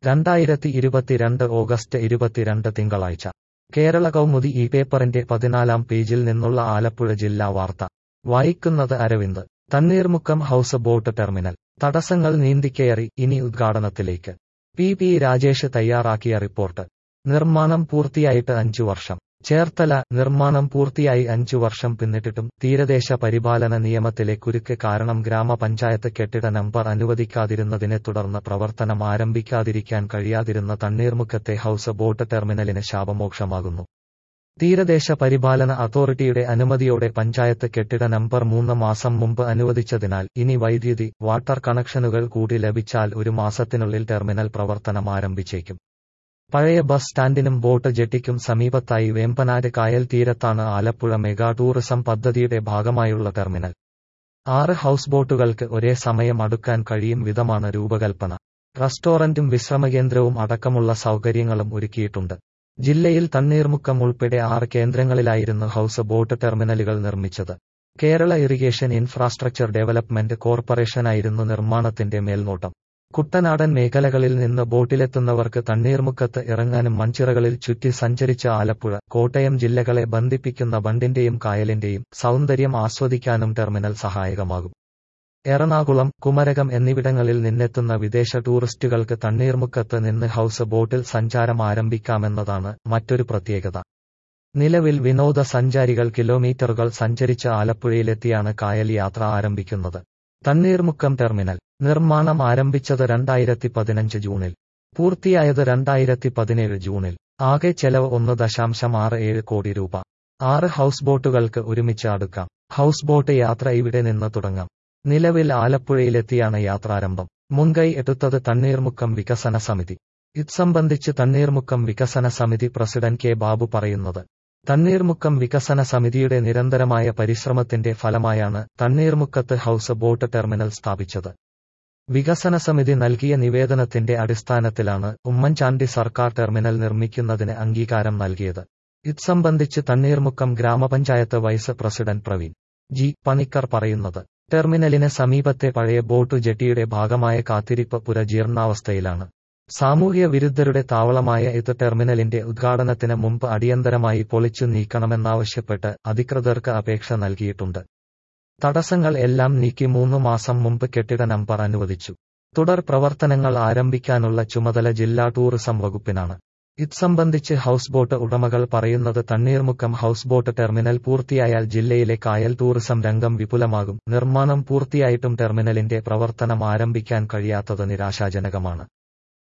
2022 August 22 തിങ്കളാഴ്ച കേരള കൗമുദി ഈ പേപ്പറിന്റെ 14-ാം പേജിൽ നിന്നുള്ള ആലപ്പുഴ ജില്ലാ വാർത്ത വായിക്കുന്നത് Aravind. Thanneermukkom house boat terminal തടസ്സങ്ങൾ നീന്തിക്കയറി, ഇനി ഉദ്ഘാടനത്തിലേക്ക്. പി രാജേഷ് തയ്യാറാക്കിയ റിപ്പോർട്ട്. നിർമ്മാണം പൂർത്തിയായിട്ട് 5 വർഷം. ചേർത്തല. നിർമ്മാണം പൂർത്തിയായി 5 വർഷം പിന്നിട്ടിട്ടും തീരദേശ പരിപാലന നിയമത്തിലെ കുരുക്ക് കാരണം ഗ്രാമപഞ്ചായത്ത് കെട്ടിട നമ്പർ അനുവദിക്കാതിരുന്നതിനെ തുടർന്ന് പ്രവർത്തനം ആരംഭിക്കാതിരിക്കാൻ കഴിയാതിരുന്ന തണ്ണീർമുക്കത്തെ ഹൗസ് ബോട്ട് ടെർമിനലിന് ശാപമോക്ഷമാകുന്നു. തീരദേശ പരിപാലന അതോറിറ്റിയുടെ അനുമതിയോടെ പഞ്ചായത്ത് കെട്ടിട നമ്പർ 3 മാസം മുമ്പ് അനുവദിച്ചതിനാൽ ഇനി വൈദ്യുതി, വാട്ടർ കണക്ഷനുകൾ കൂടി ലഭിച്ചാൽ 1 മാസത്തിനുള്ളിൽ ടെർമിനൽ പ്രവർത്തനം ആരംഭിച്ചേക്കും. പഴയ ബസ് സ്റ്റാൻഡിനും ബോട്ട് ജെട്ടിക്കും സമീപത്തായി വേമ്പനാട് കായൽ തീരത്താണ് ആലപ്പുഴ മെഗാ ടൂറിസം പദ്ധതിയുടെ ഭാഗമായുള്ള ടെർമിനൽ. 6 ഹൗസ് ബോട്ടുകൾക്ക് ഒരേ സമയം അടുക്കാൻ കഴിയും വിധമാണ് രൂപകൽപ്പന. റെസ്റ്റോറന്റും വിശ്രമകേന്ദ്രവും അടക്കമുള്ള സൗകര്യങ്ങളും ഒരുക്കിയിട്ടുണ്ട്. ജില്ലയിൽ തണ്ണീർമുക്കം ഉൾപ്പെടെ 6 കേന്ദ്രങ്ങളിലായിരുന്നു ഹൗസ് ബോട്ട് ടെർമിനലുകൾ നിർമ്മിച്ചത്. കേരള ഇറിഗേഷൻ ഇൻഫ്രാസ്ട്രക്ചർ ഡെവലപ്മെന്റ് കോർപ്പറേഷനായിരുന്നു നിർമ്മാണത്തിന്റെ മേൽനോട്ടം. കുട്ടനാടൻ മേഖലകളിൽ നിന്ന് ബോട്ടിലെത്തുന്നവർക്ക് തണ്ണീർമുക്കത്ത് ഇറങ്ങാനും മൺചിറകളിൽ ചുറ്റി സഞ്ചരിച്ച് ആലപ്പുഴ, കോട്ടയം ജില്ലകളെ ബന്ധിപ്പിക്കുന്ന ബണ്ടിന്റെയും കായലിന്റെയും സൗന്ദര്യം ആസ്വദിക്കാനും ടെർമിനൽ സഹായകമാകും. എറണാകുളം, കുമരകം എന്നിവിടങ്ങളിൽ നിന്നെത്തുന്ന വിദേശ ടൂറിസ്റ്റുകൾക്ക് തണ്ണീർമുക്കത്ത് നിന്ന് ഹൗസ് ബോട്ടിൽ സഞ്ചാരം ആരംഭിക്കാമെന്നതാണ് മറ്റൊരു പ്രത്യേകത. നിലവിൽ വിനോദസഞ്ചാരികൾ കിലോമീറ്ററുകൾ സഞ്ചരിച്ച് ആലപ്പുഴയിലെത്തിയാണ് കായൽ യാത്ര ആരംഭിക്കുന്നത്. തണ്ണീർമുക്കം ടെർമിനൽ നിർമ്മാണം ആരംഭിച്ചത് 2015 ജൂണിൽ. പൂർത്തിയായത് 2017 ജൂണിൽ. ആകെ ചെലവ് 1.67 കോടി രൂപ. 6 ഹൗസ് ബോട്ടുകൾക്ക് ഒരുമിച്ച് അടുക്കാം. ഹൗസ് ബോട്ട് യാത്ര ഇവിടെ നിന്ന് തുടങ്ങാം. നിലവിൽ ആലപ്പുഴയിലെത്തിയാണ് യാത്രാരംഭം. മുൻകൈ എടുത്തത് തണ്ണീർമുക്കം വികസന സമിതി. ഇത് സംബന്ധിച്ച് തണ്ണീർമുക്കം വികസന സമിതി പ്രസിഡന്റ് കെ ബാബു പറയുന്നത്. തണ്ണീർമുക്കം വികസന സമിതിയുടെ നിരന്തരമായ പരിശ്രമത്തിന്റെ ഫലമായാണ് തണ്ണീർമുക്കത്ത് ഹൗസ് ബോട്ട് ടെർമിനൽ സ്ഥാപിച്ചത്. വികസന സമിതി നൽകിയ നിവേദനത്തിന്റെ അടിസ്ഥാനത്തിലാണ് ഉമ്മൻചാണ്ടി സർക്കാർ ടെർമിനൽ നിർമ്മിക്കുന്നതിന് അംഗീകാരം നൽകിയത്. ഇത് സംബന്ധിച്ച് തണ്ണീർമുക്കം ഗ്രാമപഞ്ചായത്ത് vice president Praveen G. Panicker പറയുന്നത്. ടെർമിനലിന് സമീപത്തെ പഴയ ബോട്ടു ജെട്ടിയുടെ ഭാഗമായ കാത്തിരിപ്പ് പുര ജീർണാവസ്ഥയിലാണ്. സാമൂഹ്യ വിരുദ്ധരുടെ താവളമായ ഇത് ടെർമിനലിന്റെ ഉദ്ഘാടനത്തിന് മുമ്പ് അടിയന്തരമായി പൊളിച്ചു നീക്കണമെന്നാവശ്യപ്പെട്ട് അധികൃതർക്ക് അപേക്ഷ നൽകിയിട്ടുണ്ട്. തടസ്സങ്ങൾ എല്ലാം നീക്കി 3 മാസം മുമ്പ് കെട്ടിട നമ്പർ അനുവദിച്ചു. തുടർ പ്രവർത്തനങ്ങൾ ആരംഭിക്കാനുള്ള ചുമതല ജില്ലാ ടൂറിസം വകുപ്പിനാണ്. ഇത് സംബന്ധിച്ച് ഹൗസ് ബോട്ട് ഉടമകൾ പറയുന്നത് തണ്ണീർമുക്കം ഹൗസ് ബോട്ട് ടെർമിനൽ പൂർത്തിയായാൽ ജില്ലയിലെ കായൽ ടൂറിസം രംഗം വിപുലമാകും. നിർമ്മാണം പൂർത്തിയായിട്ടും ടെർമിനലിന്റെ പ്രവർത്തനം ആരംഭിക്കാൻ കഴിയാത്തത് നിരാശാജനകമാണ്.